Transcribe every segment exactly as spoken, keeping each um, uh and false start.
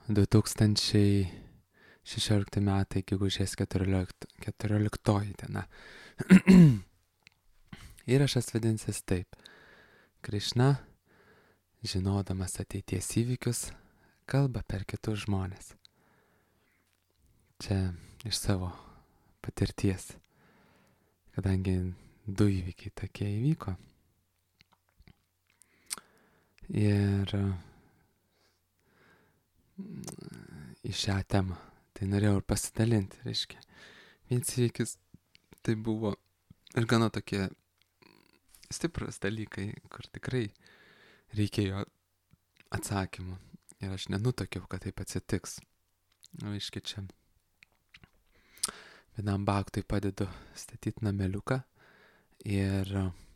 du tūkstančiai šešiolikti metai, gegužės keturioliktoji diena. Įrašas vadinsis taip. Krišna, žinodamas ateities įvykius, kalba per kitus žmonės. Čia iš savo patirties, kadangi du įvykiai tokie įvyko. Ir į šią temą tai norėjau ir pasidalinti, reiškia. Vienas įvykis tai buvo ir gana tokie stiprus dalykai, kur tikrai reikėjo atsakymų. Ir aš nenutokiau, kad taip atsitiks. Reiškia, čia vienam baktui padedu statyti nameliuką ir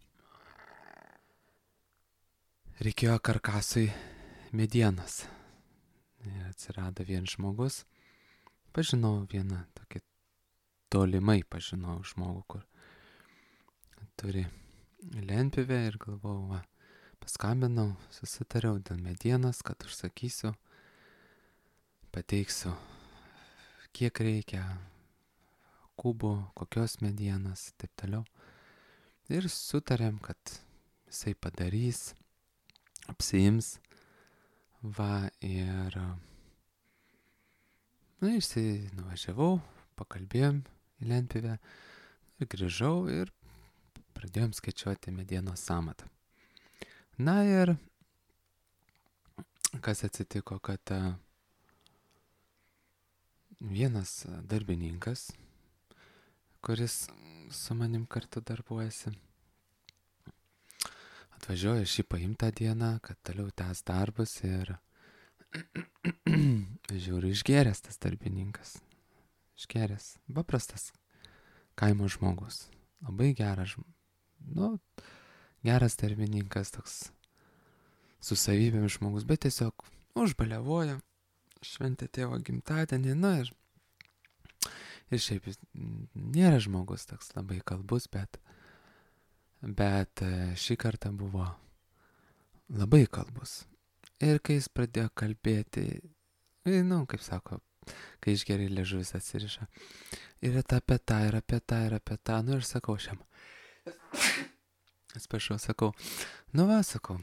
reikėjo karkasui medienos. Ir atsirado vienas žmogus. Pažinau vieną tokį tolimai pažinau žmogų, kur turi lentpjūvę ir galvojau, va, paskambinau, susitariau dėl medienos, kad užsakysiu, pateiksiu, kiek reikia, kubų, kokios medienos, taip toliau. Ir sutarėm, kad jisai padarys, apsiims, va, ir na, jisai nuvažiavau, pakalbėjom į lentpjūvę ir grįžau ir pradėjom skaičiuoti medienos sąmatą. Na ir kas atsitiko, kad vienas darbininkas, kuris su manim kartu darbuojasi, atvažiuoja šį paimtą dieną, kad toliau tęs darbus ir žiūriu, išgėręs tas darbininkas. Išgėręs. Paprastas kaimo žmogus. Labai geras, nu, geras darbininkas, toks su savybėmis žmogus, bet tiesiog užbaliavoja, šventė tėvo gimtadienį, na ir, ir šiaip jis nėra žmogus toks labai kalbus, bet, bet šį kartą buvo labai kalbus. Ir kai jis pradėjo kalbėti, nu, kaip sako, kai išgeriai liežuvis atsiriša, ir apie tą, ir apie tą, ir apie tą, nu ir sakau šiam, atsiprašau, sakau, nu va, sakau,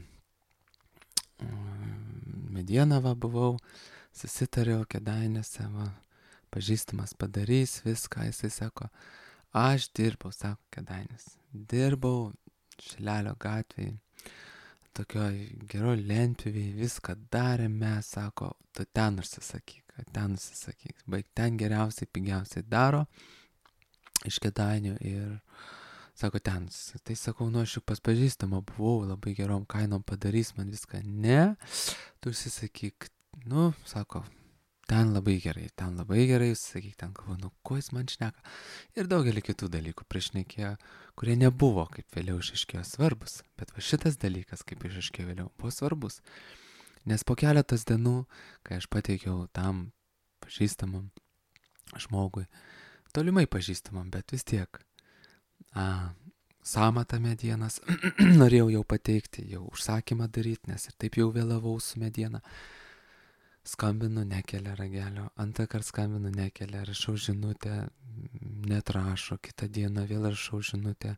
medieną va buvau, susitariau Kėdainiuose, va, pažįstamas padarys viską, jisai sako, aš dirbau, sako Kėdainiuose, dirbau Šilelio gatvėje, tokioj geroj lentpjūvėj, viską darėme, sako, tu ten užsisakyk, ten užsisakyk, baig ten geriausiai, pigiausiai daro iš Kėdainių ir sako, ten, tai sakau, nu aš juk pas pažįstamą buvau, labai gerom kainom padarys man viską, ne, tu užsisakyk, nu, sako, ten labai gerai, ten labai gerai, užsisakyk, ten galvo, nu, ko jis man šneka, ir daugelį kitų dalykų priešnekėjo, kurie nebuvo, kaip vėliau išaiškėjo, svarbus. Bet va šitas dalykas, kaip išaiškėjo vėliau, buvo svarbus. Nes po keletas dienų, kai aš pateikiau tam pažįstamam žmogui, tolimai pažįstamam, bet vis tiek, a, sąmatą medienas norėjau jau pateikti, jau užsakymą daryti, nes ir taip jau vėlavau su mediena. Skambinu, nekelia ragelio, antrą kartą skambinu, nekelia, rašau žinutę, netrašo, kitą dieną vėl rašau žinutę,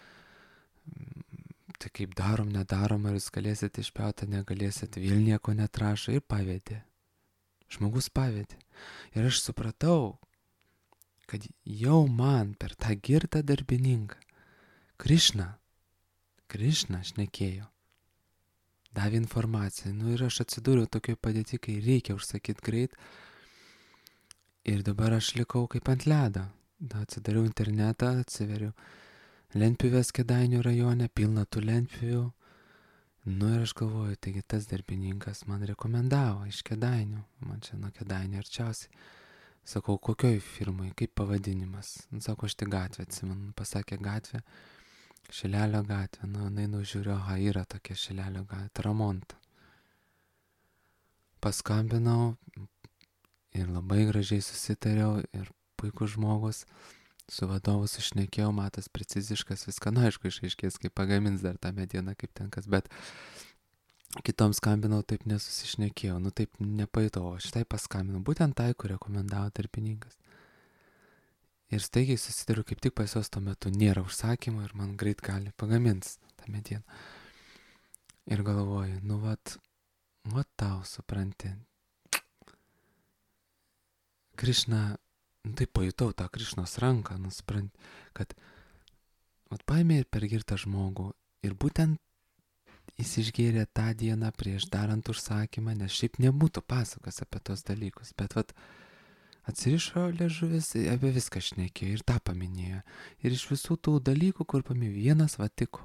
tai kaip darom, nedarom, ar jūs galėsit išpjauti, negalėsit, vėl nieko netrašo ir pavedė. Žmogus pavedė. Ir aš supratau, kad jau man per tą girtą darbininką Krišna, Krišna šnekėjo. Davė informaciją, nu ir aš atsidūriau tokioje padėti, kai reikia užsakyti greit. Ir dabar aš likau kaip ant ledo. Da, atsidariau internetą, atsiveriu lentpjūvės Kėdainių rajone, pilna tų lentpjūvių. Nu ir aš galvoju, taigi tas darbininkas man rekomendavo iš Kėdainių. Man čia nuo Kėdainių arčiausiai. Sakau, kokioj firmai, kaip pavadinimas. Nu, sako, aš tik gatvę atsimenu. Pasakė gatvę. Šilelio gatvė, nu, jinai nužiūriu, aha, yra tokia Šilelio gatvė, Ramonta. Paskambinau ir labai gražiai susitariau ir puikus žmogus, su vadovu sušnekėjau, matas preciziškas viską, na, aišku, išaiškės, kaip pagamins dar tą medieną, kaip ten kas, bet kitom skambinau, taip nesusišnekėjau, nu taip nepajutau, o šitai paskambinau, būtent tai, kur rekomendavo tarpininkas. Ir staigiai susidariu, kaip tik pas jos tuo metu nėra užsakymo ir man greit gali pagamins tą medieną. Ir galvoju, nu vat, vat tau, supranti, Krišna, nu tai pajutau tą Krišnos ranką, nu supranti, kad vat paėmė ir pergirtą žmogų ir būtent jis išgėrė tą dieną prieš darant užsakymą, nes šiaip nebūtų pasakas apie tos dalykus, bet vat atsirišo liežuvis, apie viską šnekėjo ir tą paminėjo. Ir iš visų tų dalykų, kur paminėjo, vienas va tiko.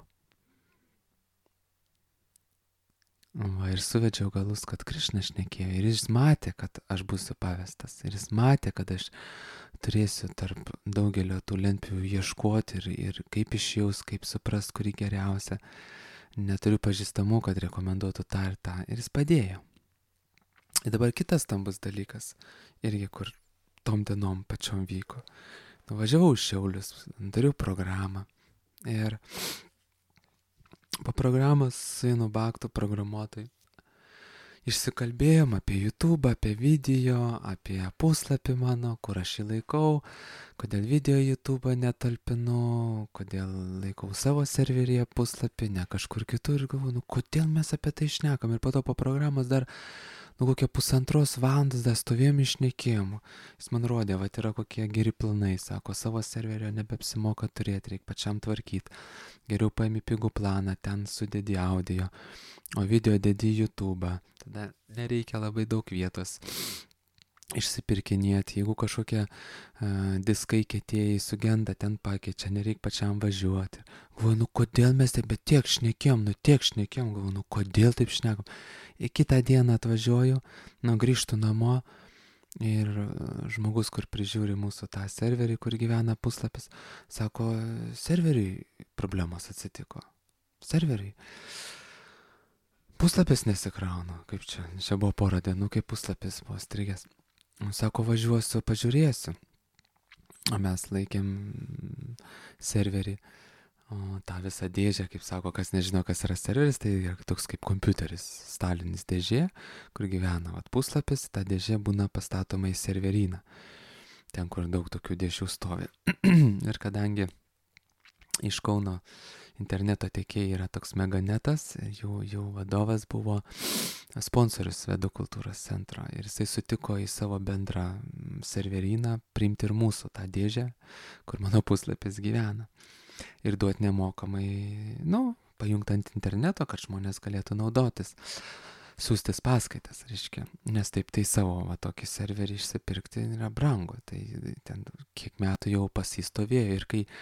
Va, ir suvedžiau galus, kad Krišna šnekėjo. Ir jis matė, kad aš būsiu pavestas. Ir jis matė, kad aš turėsiu tarp daugelio tų lentpjūvių ieškoti ir, ir kaip išjaus, kaip suprast, kurį geriausia. Neturiu pažįstamų, kad rekomenduotų tą ir tą. Ir jis padėjo. Ir dabar kitas stambus dalykas, irgi kur tom dienom pačiom vyko. Nuvažiavau į Šiaulius, dariau programą. Ir po programos su vienu baktu programuotojai išsikalbėjom apie YouTube, apie video, apie puslapį mano, kur aš jį laikau, kodėl video YouTube netalpinu, kodėl laikau savo serveryje puslapį, ne kažkur kitur. Ir galvoju, nu kodėl mes apie tai šnekam. Ir po to po programos dar nu kokią pusantros valandas dar stovėjom išnekėjom. Jis man rodė, va, yra kokie geri planai, sako, savo serverio nebeapsimoka turėti, reikia pačiam tvarkyti. Geriau paimi pigų planą, ten sudedi audio, o video dedi į YouTube. Tada nereikia labai daug vietos išsipirkinėti. Jeigu kažkokie uh, diskai kietėjai sugenda, ten pakeičia, nereikia pačiam važiuoti. Galvoju, nu kodėl mes taip, bet tiek šnekėjom, nu tiek šnekėjom, galvoju, nu kodėl taip šnekam. Ir kitą dieną atvažiuoju, nu grįžtu namo ir žmogus, kur prižiūri mūsų tą serverį, kur gyvena puslapis, sako, serveriui problemos atsitiko. Serveriui. Puslapis nesikrauna, kaip čia, čia buvo porą dienų, kai puslapis buvo strigęs. Sako, važiuosiu, pažiūrėsiu. O mes laikėm serverį, o tą visą dėžę, kaip sako, kas nežino, kas yra serveris, tai yra toks kaip kompiuteris, stalinis dėžė, kur gyvena vat, puslapis, ta dėžė būna pastatoma į serveryną, ten, kur daug tokių dėžių stovi. Ir kadangi iš Kauno interneto tiekėjai yra toks Meganetas, jų, jų vadovas buvo sponsorius Vedų kultūros centro ir jisai sutiko į savo bendrą serveryną priimti ir mūsų tą dėžę, kur mano puslapis gyvena. Ir duoti nemokamai, nu, pajungti ant interneto, kad žmonės galėtų naudotis, siūstis paskaitas, reiškia. Nes taip tai savo va, tokį serverį išsipirkti yra brangu. Tai ten kiek metų jau pasistovėjo ir kai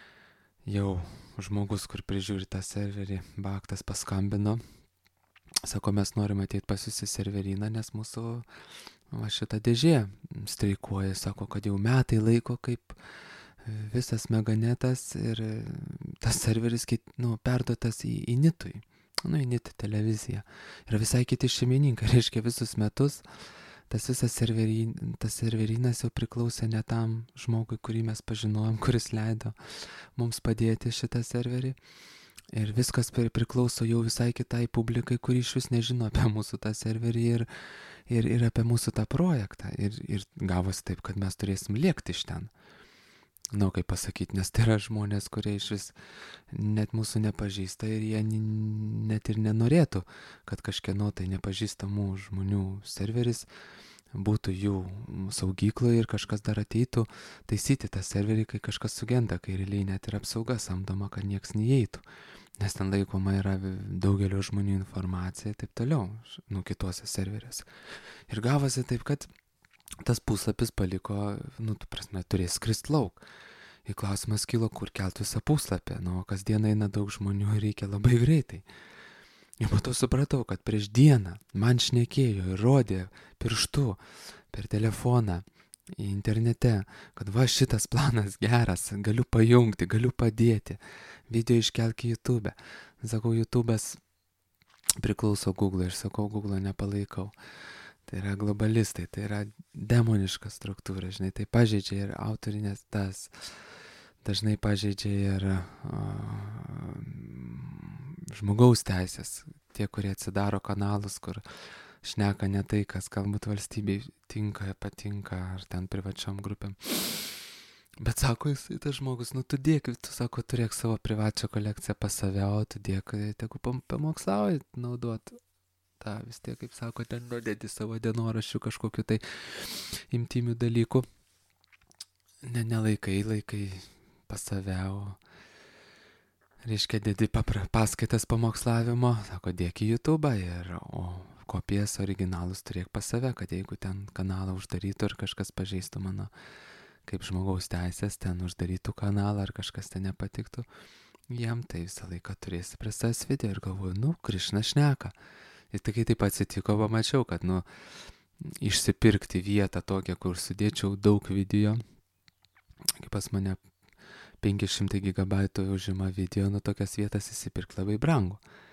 jau žmogus, kur prižiūri tą serverį, baktas paskambino, sako, mes norime ateiti pas jūs į serveryną, nes mūsų va, šita dėžė streikuoja, sako, kad jau metai laiko kaip visas Meganetas ir tas serveris nu, perduotas į, į Nitui, nu, į Nit televiziją. Ir visai kiti šeimininkai, reiškia visus metus, tas visas servery, tas serverynas jau priklausė ne tam žmogui, kurį mes pažinojom, kuris leido mums padėti šitą serverį. Ir viskas priklauso jau visai kitai publikai, kuri iš vis nežino apie mūsų tą serverį ir, ir, ir apie mūsų tą projektą. Ir, ir gavosi taip, kad mes turėsim lėkti iš ten. Na, kaip pasakyti, nes tai yra žmonės, kurie iš vis net mūsų nepažįsta ir jie net ir nenorėtų, kad kažkieno tai nepažįstamų žmonių serveris būtų jų saugykloje ir kažkas dar ateitų taisyti tą serverį, kai kažkas sugenda, kai realiai net ir apsauga samdoma, kad nieks neįeitų. Nes ten laikoma yra daugelio žmonių informacija ir taip toliau, nu, kituose serveriuose. Ir gavosi taip, kad tas puslapis paliko, nu, tu prasme, turės skrist lauk. Ir klausimas kilo, kur kelt visą puslapį. Nu, kasdien eina daug žmonių ir reikia labai greitai. Ir po to supratau, kad prieš dieną man šnekėjo ir rodė pirštu per telefoną internete, kad va šitas planas geras, galiu pajungti, galiu padėti, video iškelk į YouTube. Sakau, YouTube'as priklauso Google ir sakau, Google nepalaikau. Tai yra globalistai, tai yra demoniška struktūra, žinai, tai pažeidžia ir autorinės tas, dažnai pažeidžia ir uh, žmogaus teisės, tie, kurie atsidaro kanalus, kur šneka ne tai, kas galbūt valstybei tinka, patinka, ar ten privačiom grupėm. Bet sako jis, tas žmogus, nu tu dėk, tu sako, turėk savo privačią kolekciją pas save, o tu dėk, tegu pamokslauji naudot. Ta vis tiek, kaip sako, ten nudėdi savo dienoraščių kažkokiu tai imtimių dalykų. Ne, nelaikai, laikai pas save, o reiškia, dėdi papra, paskaitas pamokslavimo, sako, dėk į YouTube ir, o kopijas originalus turėk pas save, kad jeigu ten kanalą uždarytų ir kažkas pažeistų mano kaip žmogaus teisės, ten uždarytų kanalą ar kažkas ten nepatiktų, jam tai visą laiką turėsi prie savęs video ir galvoju, nu, Krišna šneka. Ir tai taip atsitiko, pamačiau, kad, nu, išsipirkti vietą tokią, kur sudėčiau daug video, kaip pas mane penki šimtai gigabaitų užima video, nu, tokias vietas įsipirkti labai brangu.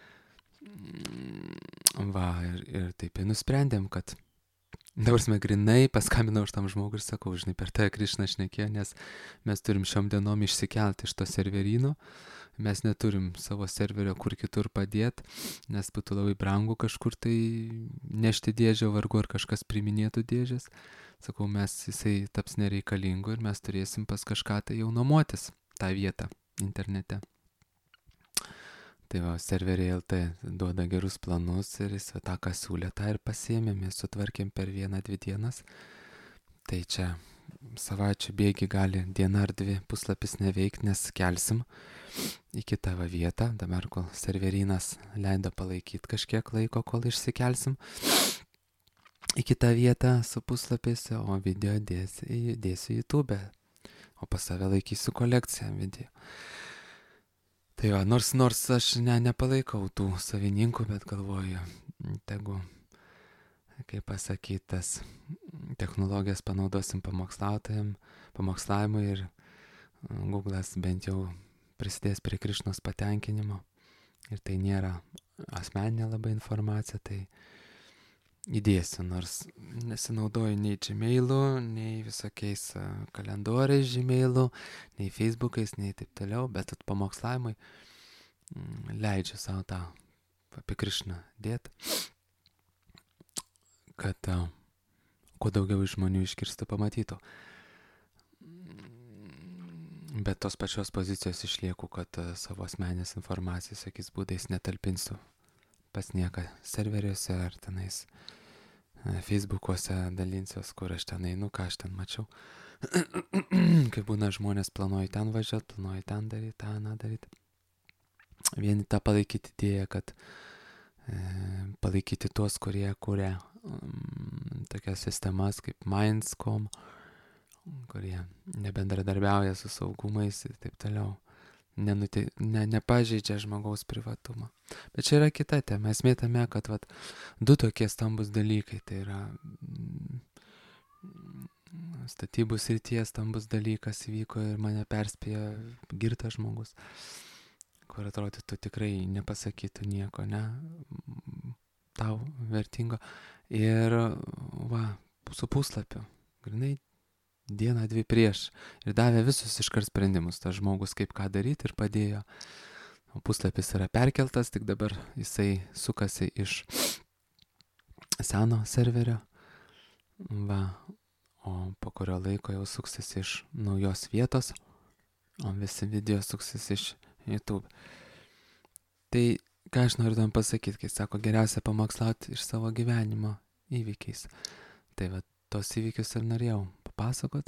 Va, ir, ir taip ir nusprendėm, kad dabar mes grinai paskambinau už tam žmogų ir sakau, žinai, per tai Krišna šnekėjo, nes mes turim šiom dienom išsikelti iš to serveryno, mes neturim savo serverio kur kitur padėti, nes būtų labai brangu kažkur tai nešti dėžę, vargu ar kažkas priminėtų dėžės. Sakau, mes jisai taps nereikalingu ir mes turėsim pas kažką tai jau nuomotis tą vietą internete. Tai va, serveriai L T duoda gerus planus ir jis va, tą, ką siūlė, tą ir pasiėmėm, mes sutvarkėm per vieną, dvi dienas. Tai čia savaičių bėgi gali diena ar dvi puslapis neveikti, nes kelsim į kitą va vietą. Dabar, kol serverynas leido palaikyti kažkiek laiko, kol išsikelsim į kitą vietą su puslapiais, o video dėsiu, dėsiu YouTube, o pas save laikysiu kolekciją video. Tai va, nors, nors aš ne, nepalaikau tų savininkų, bet galvoju, tegu, kaip pasakytas, technologijas panaudosim pamokslavimui ir Google'as bent jau prisidės prie Krišnos patenkinimo. Ir tai nėra asmeninė labai informacija, tai įdėsiu, nors nesinaudoju nei Gmail'u, nei visokiais kalendoriais Gmail'u, nei Facebook'ais, nei taip toliau, bet pamokslavimui leidžiu savo tą apie Krišną dėti, kad uh, kuo daugiau žmonių iškirstų, pamatytų. Bet tos pačios pozicijos išlieku, kad uh, savo asmenės informacijos, sakys, būdais netalpinsiu pas nieką serveriuose ar tenais Facebookuose dalinsiuos, kur aš ten einu, ką aš ten mačiau. Kai būna žmonės planuoja ten važiuoti, planuoja ten daryti, tą, na daryti. Vieni tą palaikyti idėją, kad e, palaikyti tuos, kurie kuria um, tokias sistemas kaip Minds taškas com, kurie nebendradarbiauja su saugumais ir taip toliau. Nenute, ne, nepažeidžia žmogaus privatumą. Bet čia yra kita tema. Esmė tame, kad vat, du tokie stambus dalykai. Tai yra mm, statybų srityje stambus dalykas įvyko ir mane perspėjo girtas žmogus, kur atrodytų tikrai nepasakytų nieko, ne, tau vertingo. Ir va, su puslapiu, grinai, dieną, dvi prieš. Ir davė visus iškart sprendimus, tas žmogus kaip ką daryti ir padėjo. O puslapis yra perkeltas, tik dabar jisai sukasi iš seno serverio. Va, o po kurio laiko jau suksis iš naujos vietos, o visi video suksis iš YouTube. Tai ką aš noriu tam pasakyti, kai sako, geriausia pamokslauti iš savo gyvenimo įvykiais. Tai va, tos įvykius ir norėjau papasakot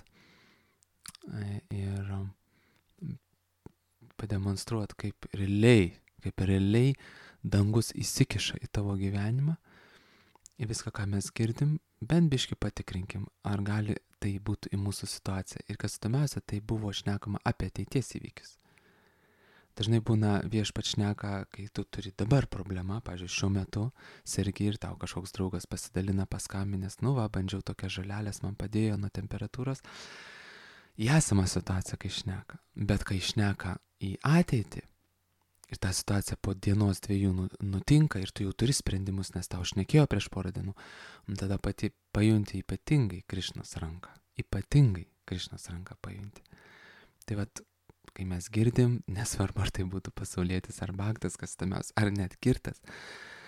ir pademonstruoti, kaip realiai, kaip realiai dangus įsikiša į tavo gyvenimą, į viską, ką mes girdim, bent biškį patikrinkim, ar gali tai būti į mūsų situaciją. Ir kas įdomiausia, tai buvo šnekama apie ateities įvykius. Dažnai būna viešpats šneka, kai tu turi dabar problemą, pavyzdžiui, šiuo metu sergi ir tau kažkoks draugas pasidalina paskambinęs, nu va, bandžiau tokias žolelės, man padėjo nuo temperatūros. Į esamą situaciją, kai šneka. Bet kai šneka į ateitį ir ta situacija po dienos dviejų nutinka ir tu jau turi sprendimus, nes tau šnekėjo prieš porą dienų, tada pati pajunti ypatingai Krišnos ranką. Ypatingai Krišnos ranką pajunti. Tai vat, kai mes girdim, nesvarbu, ar tai būtų pasaulietis ar bhaktas, kas tamiaus, ar net girtas,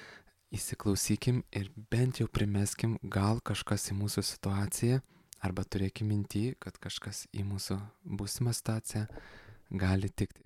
įsiklausykim ir bent jau primeskim, gal kažkas į mūsų situaciją, arba turėkim minty, kad kažkas į mūsų būsimą situaciją gali tikti.